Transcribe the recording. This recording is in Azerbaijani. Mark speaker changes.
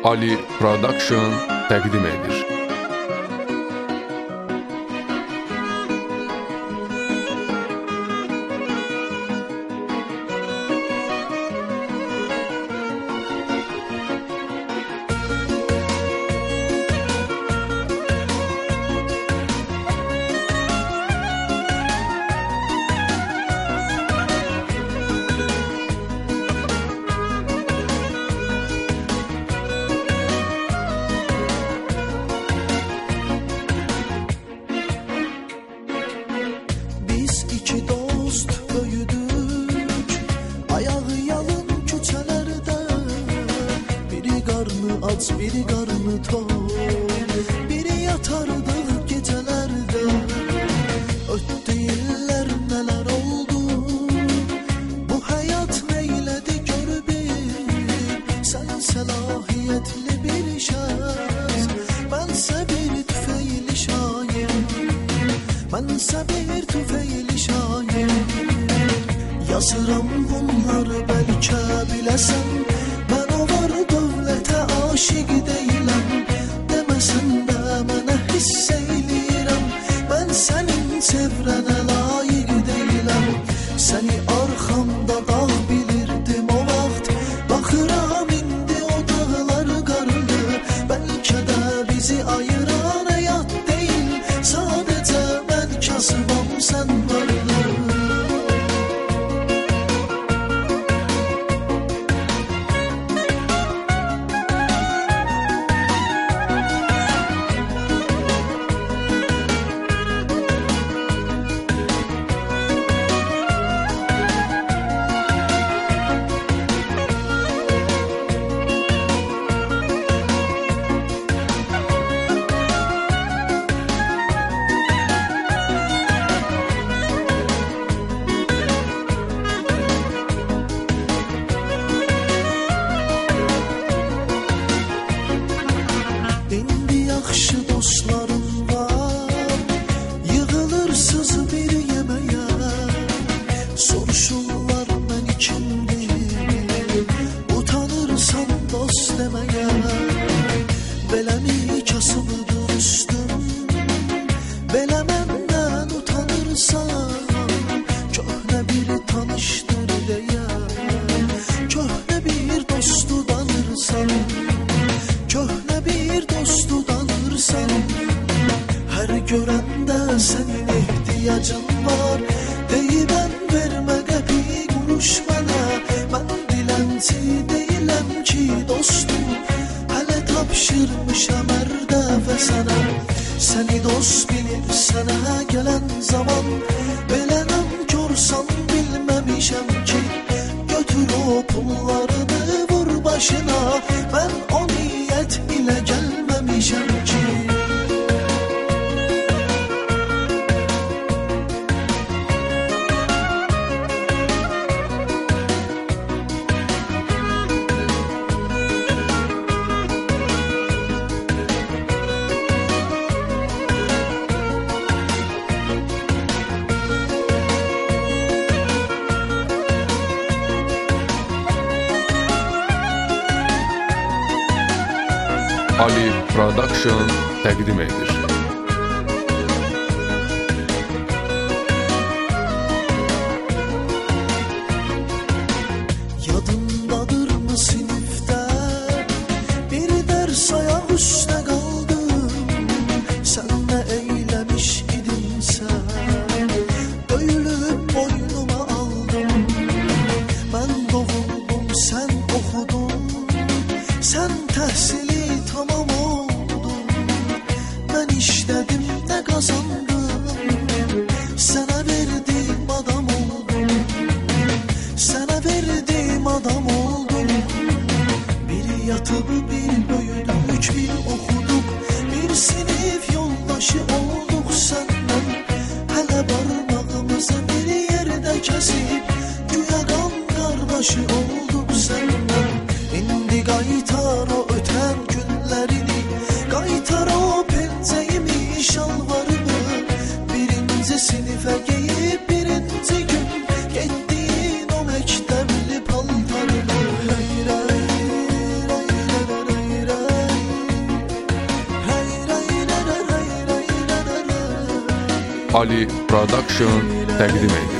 Speaker 1: Ali Production təqdim edir.
Speaker 2: Aç biri qarnı tok, biri yatardı gecələrdə. Ötdü illər nələr oldu, bu həyat neylədi gör bir. Sən səlahiyyətli bir şəxs, mənsə bir tüfeyli şair. Mənsə bir tüfeyli şair. Yazıram bunları bəlkə biləsən, mən o var dövlətə aşiq deyiləm. Deməsən də mənə hiss eyləyirəm, mən sənin çevrənə layiq deyiləm. Səni arxamda dağ bilirdim o vaxt, baxıram indi o dağlar qarlı. Bəlkə də bizi ayıran həyat deyil, sadəcə mən kasıbam, sən varlı. Yaxşı dostlarım var, yığılırsız bir yeməyə. Soruşurlar məni kimdir, utanırsan dost deməyə. Beləmi kasıbdır üstüm, belə məndən utanırsan. Köhnə bir tanışdır deyə, köhnə bir dostu danırsan. Köhnə bir dostu danırsan. Hər görəndə sənin ehtiyacın var, deyibən vermə qəpi quruş mənə. Mən dilənçi deyiləm ki dostum, hələ tapşırmışam hər dəfə sənə. Səni dost bilib sənə gələn zaman, belə namkorsan bilməmişəm ki. Götür o pullarını vur başına, mən o niyyət ilə gəlməmişəm ki.
Speaker 1: Ali Production təqdim edir.
Speaker 2: Yadındadır mı sinifdə bir dərs ayaq üstə qaldım. Sən nə eyləmiş idinsə, döyülüb boynuma aldım. Mən doğuldum, sən oxudun, sən təhsili tamam oldum. Mən işlədim də qazandım, sənə verdim adam oldum. Sənə verdim adam oldum. Biri yatıb bir böyüdük, bir oxuduq, bir sinif yoldaşı olduq səndən. Hələ barmağımızı bir yerdə kəsib, güya qan qardaşı olduq səndən. İndi qaytar o ötən günlərini, qaytar o pencəyimi, şalvarımı. Birinci sinifə geyib birinci gün getdiyin o məktəbli paltarımı. Ray ray ray ray ray ray.
Speaker 1: Ali Production təqdim edir.